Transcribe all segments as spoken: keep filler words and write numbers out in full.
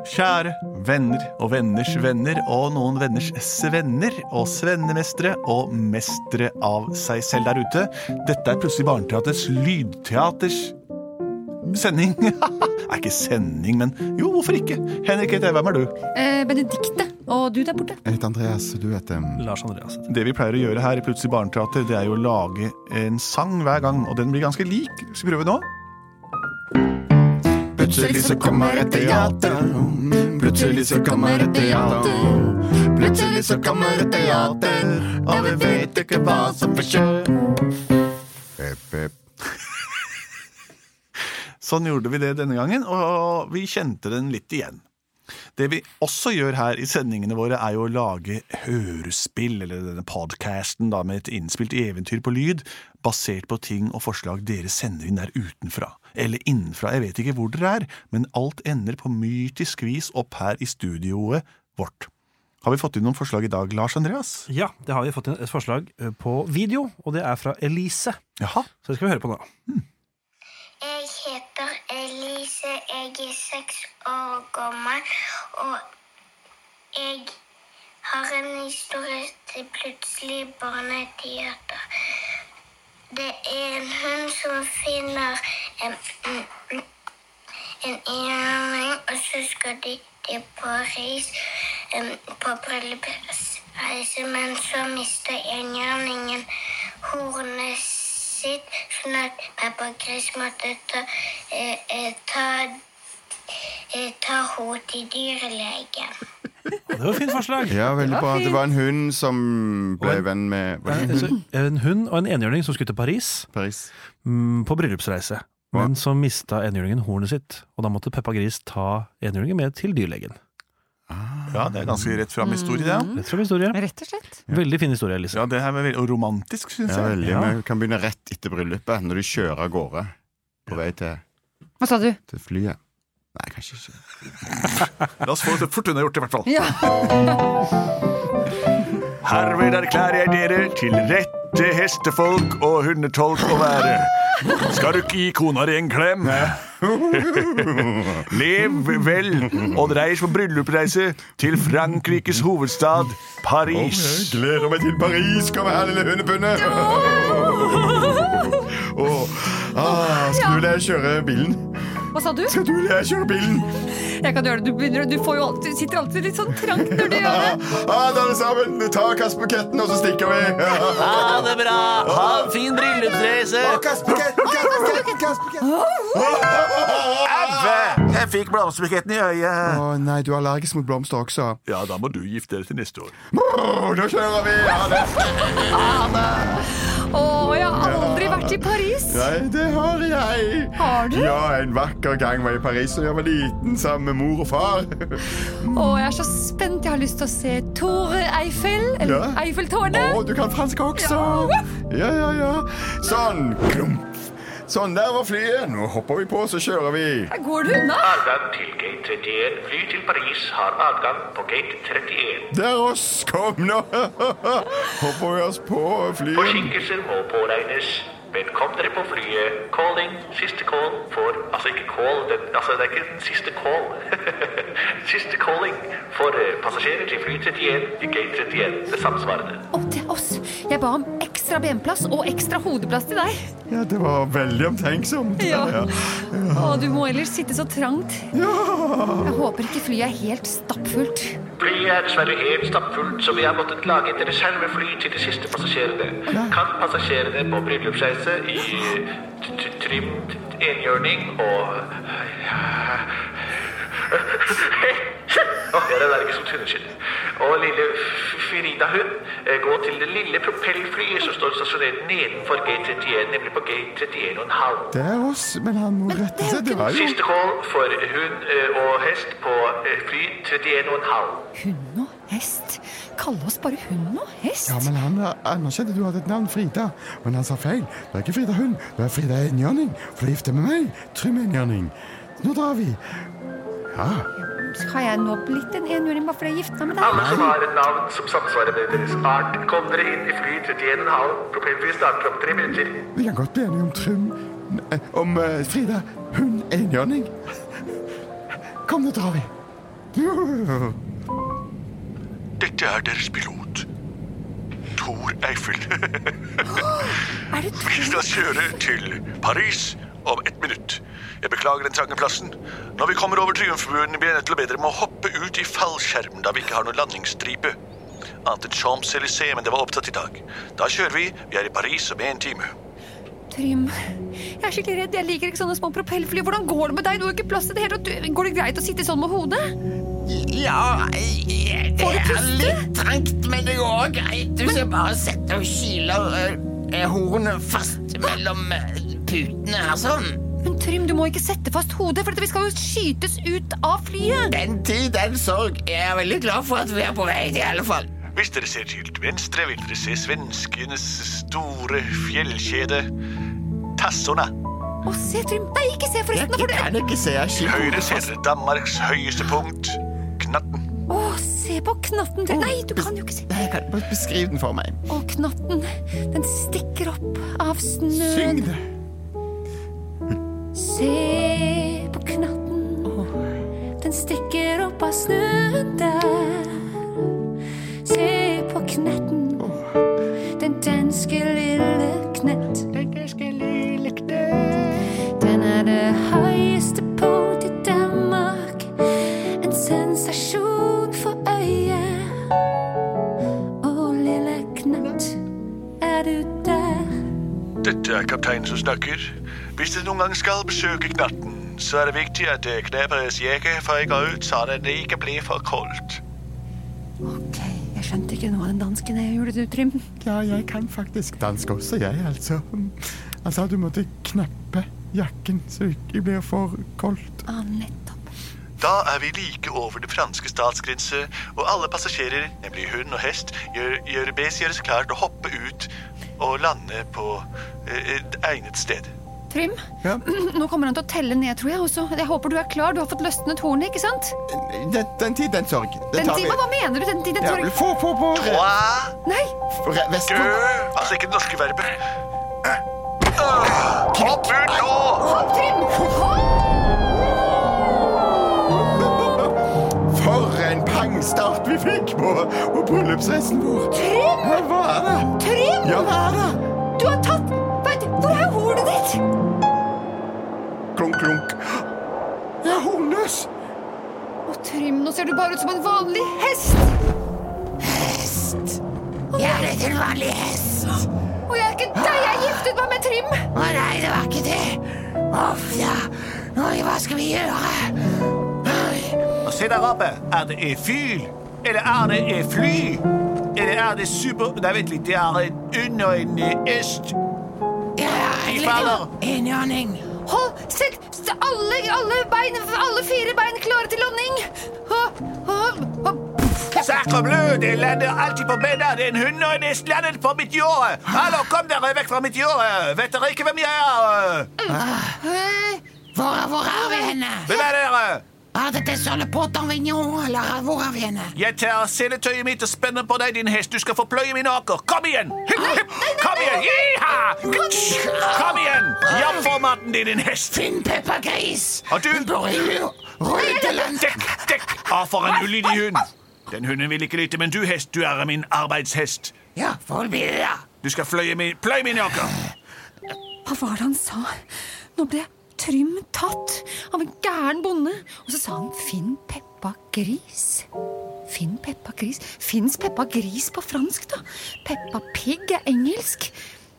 Kjære venner og venners venner og noen venners svenner og svennemestre og mestre av seg selv der ute. Dette er plutselig Barneteaterets lydteaters sending. Er ikke sending, men jo, hvorfor ikke? Henrik heter jeg, hvem er du? Eh, Benedikte, og du der borte? Jeg heter Andreas, du heter... Lars Andreas. Det vi pleier å gjøre her i Plutselig Barneteater, det er jo å lage en sang hver gang, og den blir ganske lik. Skal vi prøve nå? Plutselig så kommer et teater. Plutselig så kommer et teater. Plutselig så kommer et teater. Og vi vet ikke hva som får skje. Pep, pep. Sånn gjorde vi det denne gangen, og vi kjente den litt igjen. Det vi også gjør her i sendingene våre er jo å lage hørespill, eller denne podcasten da, med et innspilt eventyr på lyd, basert på ting og forslag dere sender inn der utenfra. Eller innenfra, jeg vet ikke hvor dere er, men alt ender på mytisk vis opp her i studioet vårt. Har vi fått inn noen forslag i dag, Lars Andreas? Ja, det har vi fått inn et forslag på video, og det er fra Elise. Jaha. Så det skal vi høre på nå. Hmm. Jeg heter Elise, jeg er seks år gammel, og jeg har en historie til Plutselig Barneteater. Det er en hund som finner en, en, en enhjørning, og så skal de til Paris um, på bryllupsreise, men så mister enhjørningen hornet sitt, sånn at Peppa Gris måtte ta, eh, ta, eh, ta henne til dyrelegen. Det var et fint forslag. Ja, veldig bra. Det var en hund som ble en, venn med... Var det en altså, hund? en hund og en enhjørning som skulle til Paris, Paris. mm, på bryllupsreise, men som mistet enhjørningen hornet sitt, og da måtte Peppa Gris ta enhjørningen med til dyrlegen. Ja, det er ganske rett frem historie, det. Rett fra historie. Rett og slett. Veldig fin historie, Elise. Ja, det her er veldig romantisk, synes Ja, jeg. veldig. Ja. Vi kan begynne rett etter bryllupet, når de kjører av gårde på vei til, Hva sa du? til flyet. Nei, kanskje ikke. La oss få det fort unna gjort i hvert fall. Ja. Herved erklærer jeg dere til rette hestefolk og hundetolk å være. Skal du ikke gi kona di en klem? Lev vel og reis på bryllupsreise til Frankrikes hovedstad, Paris. Jeg gleder meg til Paris. Kom her, lille hundepunne. Åh, ah, skal du lære kjøre bilen? Hva sa du? Skal du lære kjøre bilen? Jeg kan gjøre det. Du, begynner, du, får jo alltid, du sitter alltid litt sånn trangt når du gjør det. Ah, da er det sammen. Ta kast buketten, og så stikker vi. Ha det bra! Ha en fin bryllupsreise! Kast buketten, kast buketten, kast buketten. Æve! Jeg fikk blomsterbuketten i øyet. Å nei, du er allergisk mot blomster også. Ja, da må du gifte deg til neste år. Brrr, da kjører vi. Ha det. Åh, jeg har aldri vært i Paris. Nei, det har jeg. Har du? Ja, en vakker gang var jeg i Paris, og jeg var liten sammen med mor og far. Åh, jeg er så spent. Jeg har lyst til å se Tore Eiffel, eller Ja. Eiffeltårnet. Å, du kan fransk også. Ja, ja, ja. Sånn, klump. Sånn, der var flyet. Nå hopper vi på, så kjører vi. Her går du unna. Adgang til gate trettien. Fly til Paris har adgang på gate trettien. Det er oss, kom nå. Hopper vi oss på flyet. Forsinkelser må påregnes. Men kom dere på flyet. Calling, siste call for... Altså ikke call, det, altså det er ikke den siste call. Siste calling for eh, passasjerer til fly trettien i gate trettien. Det samsvarende. Åh, det er oss. Jeg ba om ekstra benplass og ekstra hodeplass til deg. Ja, det var veldig omtenksomt. Ja. Ja. Åh, du må ellers sitte så trangt. Jeg håper ikke flyet er helt stappfullt. Flyet er dessverre helt stappfullt, så vi har måttet lage et reservefly til de siste passasjerene. Kan passasjerene på bryllupsreise i t- t- trim t- enhjørning og... Åh, jeg er allergisk mot hundeskyld. Og lille F- Frida hund eh, går til det lille propellflyet som står stasjonert nedenfor gate trettien, nemlig på gate trettien og en halv. Det er oss, men han må rette seg. Det var jo... Siste call for hund eh, og hest på eh, fly trettien og en halv. Hund og hest? Kalle oss bare hund og hest? Ja, men han anerkjente du hadde et navn, Frida. Men han sa feil. Det er ikke Frida hund, det er Frida enhjørning. For du gifter med meg, Trym enhjørning. Nå drar vi. Ja. Har jeg nå blitt en enhjørning bare fordi jeg gifter meg med deg? Alle som har et navn som samsvarer med deres art, kom dere inn i fly trettien og en halv. Propellfly starter om tre minutter. Vi kan godt bli enige om Trym. eh, Om uh, Frida hund enhjørning. Kom, nå drar vi. Dette er deres pilot. Thor Eiffel. Er det Vi skal kjøre til Paris om ett minutt. Jeg beklager den trange plassen. Når vi kommer over Triumfbuen, blir jeg nødt til å be dere om å hoppe ut i fallskjermen, da vi ikke har noen landingsstripe. Annet enn Champs-Élysées, men det var opptatt i dag. Da kjører vi. Vi er i Paris om en time. Trym, jeg er skikkelig redd. Jeg liker ikke sånne små propellfly. Hvordan går det med deg? Du har ikke plass til det hele. Går det greit å sitte sånn med hodet? Ja, det er litt trangt, men det går greit. Du skal bare sette og kyler uh, hornet fast mellom putene her, sånn. Men Trym, du må ikke sette fast hodet, for vi skal jo skytes ut av flyet. Den tid, den sorg. Jeg er veldig glad for at vi er på vei til, i alle fall. Hvis dere ser til venstre, vil dere se svenskenes store fjellkjede Tassona. Å, se, Trym. Nei, ikke se forresten. Jeg, jeg kan ikke se. Jeg Til høyre ser dere Danmarks høyeste punkt, Knatten. Å, se på knatten, Trym. Nei, du kan jo ikke se. Nei, jeg kan bare beskrive den for meg. Å, knatten. Den stikker opp av snøen. Syng det. Se på knatten. Den stikker opp av snøen der. Se på knetten. Den danske lille knett. Den danske lille knett. Den er det høyeste punkt i Danmark. En sensasjon for øyet. Å, lille knett, er du der? Dette er kapteinen som snakker. Hvis dere noen gang skal besøke Knatten, så er det viktig at dere knaper deres jakke før jeg går ut, så det ikke blir for koldt. Ok, jeg skjønte ikke noe av den dansken jeg gjorde, du, Trym. Ja, jeg kan faktisk dansk også, jeg, altså. Altså, du måtte knappe jakken, så det ikke blir for koldt. Ah, nettopp. Da er vi like over det franske statsgrense, og alle passasjerer, nemlig hund og hest, gjør, gjør bes gjøre seg klart å hoppe ut og lande på eh, et egnet sted. Trym, Ja? nå kommer han til å telle ned, tror jeg også. Jeg håper du er klar. Du har fått løsnet hornet, ikke sant? Den, den tid, den sorg. Det Den tar vi. tid, hva mener du? Den tid, den Ja, sorg? få på på Trois, Nei, re- vesten. deux, altså ikke det norske verbet. Hopp ut nå! hopp, Trym! Hopp! For en pangstart vi fikk på, på bryllupsreisen vår. Trym! Ja, hva er det? Trym! Ja, hva er det? Du har tatt... Vet, hvor er hornet ditt? Klunk, klunk. Jeg er hornløs. Å, Trym, nå ser du bare ut som en vanlig hest. Hest. Jeg er ikke en vanlig hest. Og jeg er ikke deg, jeg giftet meg med Trym. Å nei, det var ikke det. Åh, ja. Oi, hva skal vi gjøre? Oi. Og se der oppe, er det et fyl? Eller er det et fly? Eller er det super... Nei, vent litt, det er en under en est. Jeg har egentlig faller. ikke en aning. Hold, se, se, alle, alle bein, alle fire bein klare til landing. Å, å, å. Sacre bleu, det lander alltid på bena. Det er en hund og en est landet på mitt jorde. Hallo, kom dere vekk fra mitt jorde. Vet dere ikke hvem jeg er? Eh, Hvor, hvor er vi henne? Hvem er dere? Er dette Sørle Pottervignon, eller hvor er vi henne? Jeg tar seletøyet mitt og spenner på deg, din hest. Du skal få pløye min åker. Kom igjen! Hipp, hipp. Kom igjen! Jiha! Kom igjen! Jam for maten din, din hest. Finn Peppa Gris. Og du? Hun bor i Røyteland. Dekk, dekk. Av for en ulydig hund. Den hunden vil ikke lytte, men du, hest, du er min arbeidshest. Ja, hvor blir det da? Du skal fløye min, pløye min åker. Hva var det han sa? Nå ble Trym tatt av en gæren bonde. Og så sa han, finn Peppa Gris. Finn Peppa Gris. Finns Peppa Gris på fransk da? Peppa Pig er engelsk.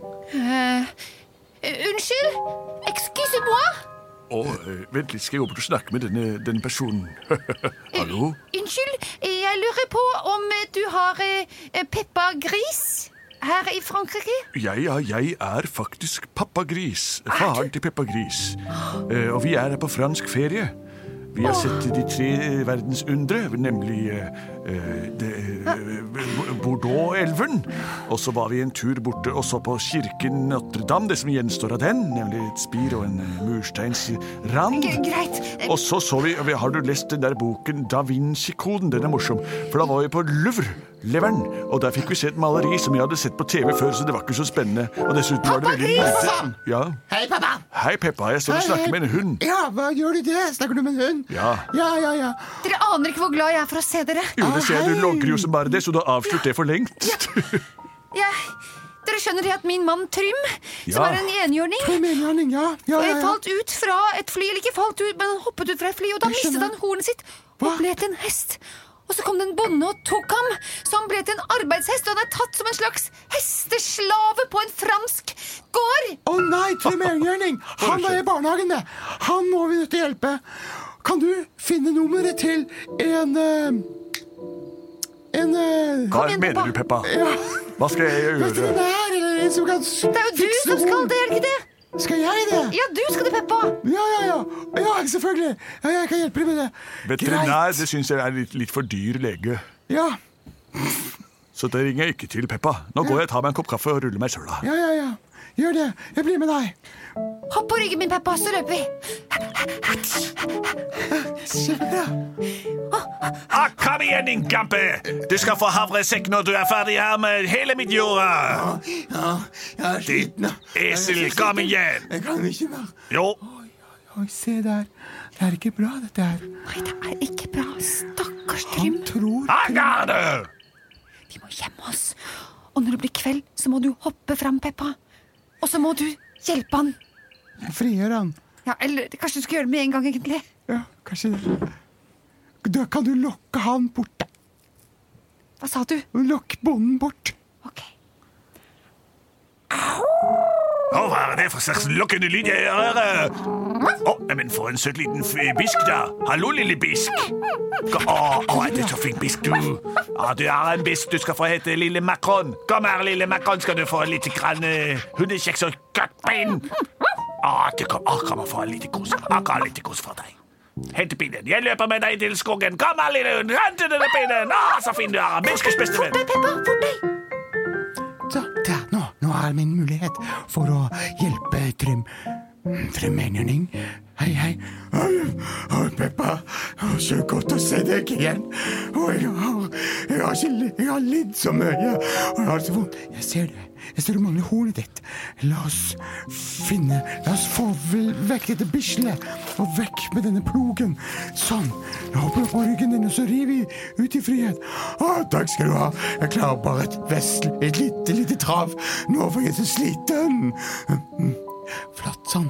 Uh, unnskyld? Excuse-moi? Åh, eh, vent litt, skal jeg opp og snakke med denne, denne personen. Hallo? Unnskyld, jeg lurer på om du har uh, Peppa Gris her i Frankrike? Jeg, ja, jeg er faktisk Pappa Gris, faren til Peppa Gris. Eh, og vi er her på fransk ferie. Vi har sett de tre verdens undre, nemlig eh, det, eh, Bordeaux-elven. Og så var vi en tur borte og så på kirken Notre-Dame, det som gjenstår av den, nemlig et spir og en eh, mursteinsrand. G- Greit. Og så så vi, har du lest den der boken Da Vinci-koden? Den er morsom, for da var vi på Louvre. leveren, og der fikk vi se et maleri som jeg hadde sett på T V før, så det var ikke så spennende. Og dessuten var det veldig lite. Ja. Hei, pappa. Hei, Peppa. Jeg står og snakker med en hund. Ja, hva gjør du det? Snakker du med en hund? Ja. Ja, ja, ja. Dere aner ikke hvor glad jeg er for å se dere. Jo, det ser jeg. Du logrer jo som bare det, så du har avslørt det for lengt. Jeg, dere skjønner det at min mann Trym, som Ja. er en enhjørning, Trym enhjørning, ja. Ja, ja, ja. falt ut fra et fly, eller ikke falt ut, men han hoppet ut fra et fly, og da Jeg mistet skjønner. han hornet sitt, og Hva? ble til en hest. Og så kom det en bonde og tok ham, så han ble til en arbeidshest, og han er tatt som en slags hesteslave på en fransk gård. Å nei, Trym enhjørning. Han var i barnehagen, det. Han må vi nødt til å hjelpe. Kan du finne nummeret til en... eh, En... eh, Hva igjen, mener Peppa. du, Peppa? Ja, Hva skal jeg gjøre? veterinær, eller en som kan s- Det er jo du fikse som skal horn. det, er det ikke det? Skal jeg det? Ja, du skal det, Peppa. Ja, ja, ja. Ja, selvfølgelig. Ja, jeg kan hjelpe deg med det. Veterinær, Greit. det synes jeg er litt, litt for dyr lege. Ja, Så det ringer jeg ikke til, Peppa. Nå går jeg og tar meg en kopp kaffe og ruller meg i søla. ja, ja, ja. Gjør det. Jeg blir med deg. Hopp på ryggen min, Peppa, så løper vi. Kjempebra. Ah, kom igjen, din gampe! Du skal få havresekk når du er ferdig her med hele mitt jorda. Ja, jeg er sliten. Esel, kom igjen! Jeg kan ikke mer. Jo, Oi, se der. Det er ikke bra, dette her. Nei, det er ikke bra. Stakkars Trym. Han tror... Agarde! Vi må gjemme oss. Og når det blir kveld, så må du hoppe fram, Peppa. Og så må du hjelpe han. Frigjør han. Ja, eller kanskje du skal gjøre det med en gang, egentlig. Ja, kanskje det. Da kan du lokke han bort. Da. Hva sa du? Lokk bonden bort. Ok. Å, hva er det for slags lukkende lyd jeg hører? Å, men for en søt liten f- bisk da. Hallo, lille bisk. Gå- Å, å, er det så fin bisk, du? Ja, du er en bisk. Du skal få hete Lille Macron. Kom her, Lille Macron, skal du få litt grann uh, hundekjeks og kattbein. Å, det kom, å, kom og få en lite kos. Akkurat litt kos for deg. Hente pinnen. Jeg løper med deg til skogen. Kom her, lille hund. Hente denne pinnen. Å, så fin du er. Menneskes beste venn. Nei, Peppa, fort deg. Så, der, nå, nå er min mulighet for å hjelpe Trym. Trym enhjørning. Hei, hei. Hei, hei, Peppa. Å, så godt å se deg igjen. Å, jeg har, jeg har ikke li- jeg har lidd så mye. Og jeg har så vondt. Jeg ser det. Jeg ser du mangler hornet ditt. La oss finne, la oss få vel- vekk dette bislet, og vekk med denne plogen. Sånn. Jeg hopper opp på ryggen din, og så rir vi ut i frihet. Å, takk skal du ha. Jeg klarer bare et vesel, et lite, lite trav. Nå får jeg så sliten. Flott, sånn.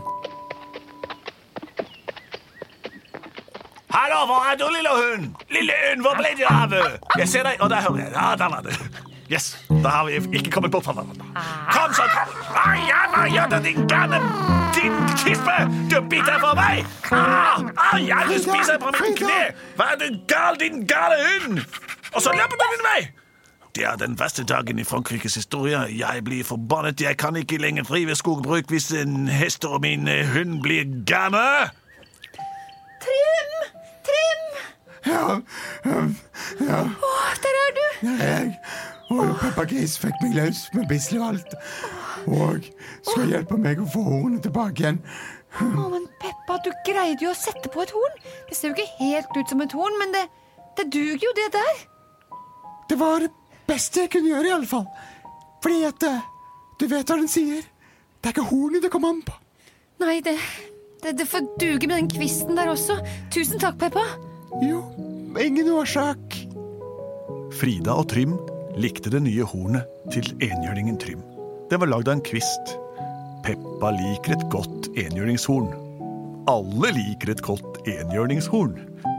Hallo, hvor er du, lille hund? Lille hund, hvor ble du av? Jeg ser deg, og der hører jeg. Ja, der var du. Yes, da har vi ikke kommet bort fra hverandre. Kom så, kom. Ah, ja, hva gjør du, din gane, din tispe? Du biter for meg. Ah, ah, ja, du spiser på min kne. Hva er du gal, din gale hund? Og så løper du din vei. Det er den verste dagen i Frankrikes historie. Jeg blir forbannet. Jeg kan ikke lenger drive skogbruk hvis en hest og min eh, hund blir gane. Trym! Trym! Ja, ja, ja. Å, der er du. Der er jeg. Og Peppa Gris fikk meg løs med bislet og alt. Og skal hjelpe meg å få hornet tilbake igjen. Å, men Peppa, du greide jo å sette på et horn. Det ser jo ikke helt ut som et horn, men det, det duger jo det der. Det var det beste jeg kunne gjøre i alle fall. Fordi at eh, du vet hva den sier. Det er ikke hornet det kommer an på. Nei, det, det, det får duge med den kvisten der også. Tusen takk, Peppa. Jo, ingen årsak. Frida og Trym likte det nye hornet til enhjørningen Trym. Det var lagd av en kvist. Peppa liker et godt enhjørningshorn. Alle liker et godt enhjørningshorn.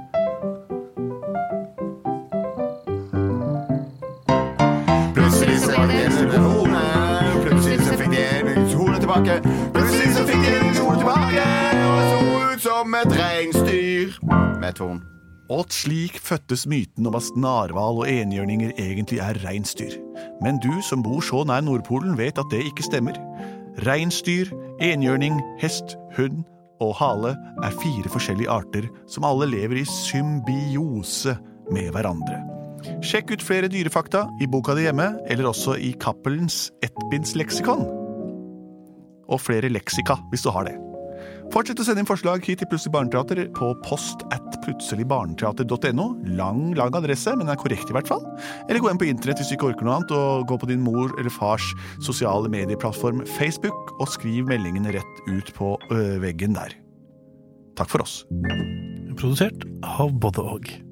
Plutselig så var det en hornet. Plutselig så fikk de hornet tilbake. Plutselig så fikk de hornet tilbake. Og det så ut som et reinsdyr. Med et horn. Og slik fødtes myten om at snarhval og enhjørninger egentlig er reinsdyr. Men du som bor så nær Nordpolen vet at det ikke stemmer. Reinsdyr, enhjørning, hest, hund og hale er fire forskjellige arter som alle lever i symbiose med hverandre. Sjekk ut flere dyrefakta i boka di hjemme, eller også i Cappelens ettbindsleksikon. Og flere leksika hvis du har det. Fortsett å sende inn forslag hit til Plutselig barneteater på post at plutseligbarneteater punktum no. Lang, lang adresse, men er korrekt i hvert fall. Eller gå inn på internett hvis du ikke orker noe annet, og gå på din mor eller fars sosiale medieplattform Facebook, og skriv meldingen rett ut på ø, veggen der. Takk for oss. Produsert av både og.